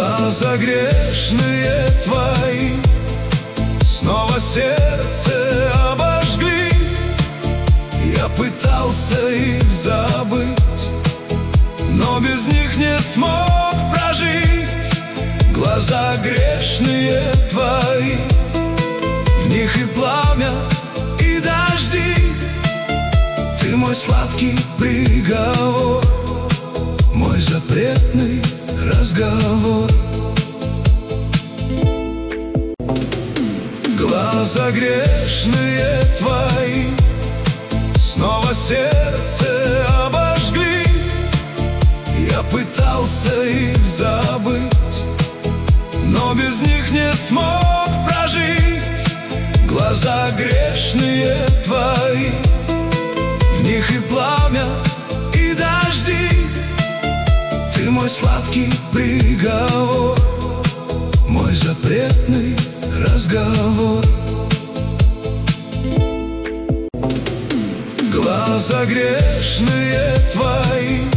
Глаза грешные твои снова сердце обожгли. Я пытался их забыть, но без них не смог прожить. Глаза грешные твои, в них и пламя, и дожди. Ты мой сладкий приговор, мой запретный разговор. Глаза грешные твои снова сердце обожгли. Я пытался их забыть, но без них не смог прожить. Глаза грешные твои, в них и пламя, и дожди. Ты мой сладкий приговор, мой запретный разговор. Глаза грешные твои